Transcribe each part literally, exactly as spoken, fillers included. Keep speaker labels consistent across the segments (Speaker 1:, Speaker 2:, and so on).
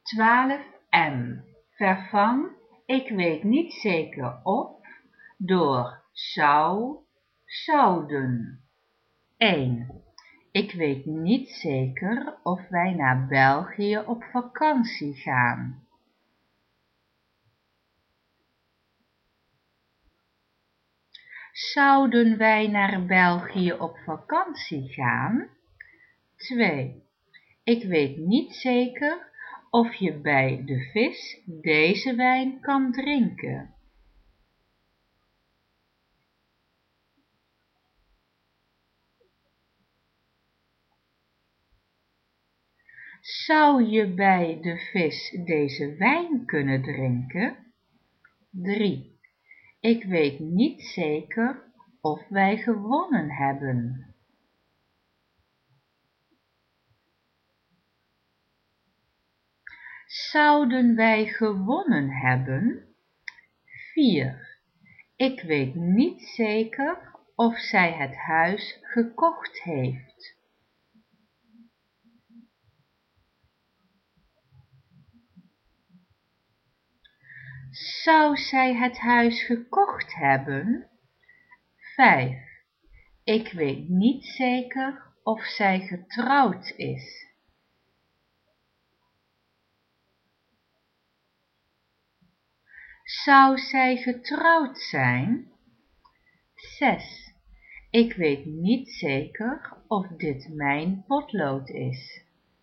Speaker 1: twaalf m. Vervang ik weet niet zeker op door zou, zouden. één. Ik weet niet zeker of wij naar België op vakantie gaan. Zouden wij naar België op vakantie gaan? twee. Ik weet niet zeker of je bij de vis deze wijn kan drinken. Zou je bij de vis deze wijn kunnen drinken? drie. Ik weet niet zeker of wij gewonnen hebben. Zouden wij gewonnen hebben? vier. Ik weet niet zeker of zij het huis gekocht heeft. Zou zij het huis gekocht hebben? vijf. Ik weet niet zeker of zij getrouwd is. Zou zij getrouwd zijn? zes. Ik weet niet zeker of dit mijn potlood is.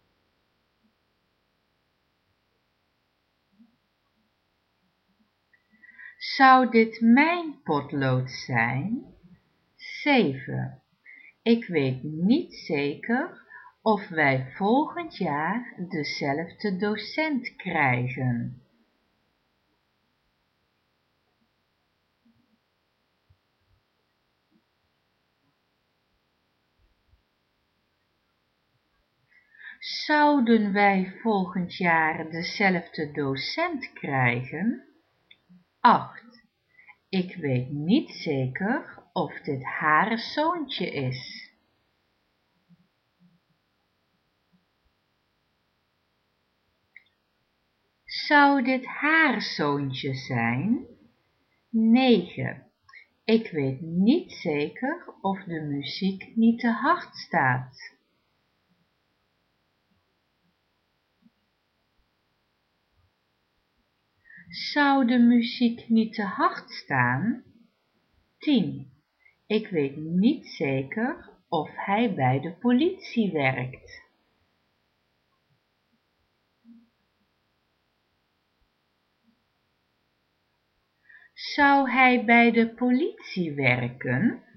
Speaker 1: Zou dit mijn potlood zijn? zeven. Ik weet niet zeker of wij volgend jaar dezelfde docent krijgen. Zouden wij volgend jaar dezelfde docent krijgen? acht. Ik weet niet zeker of dit haar zoontje is. Zou dit haar zoontje zijn? negen. Ik weet niet zeker of de muziek niet te hard staat. Zou de muziek niet te hard staan? tien. Ik weet niet zeker of hij bij de politie werkt. Zou hij bij de politie werken?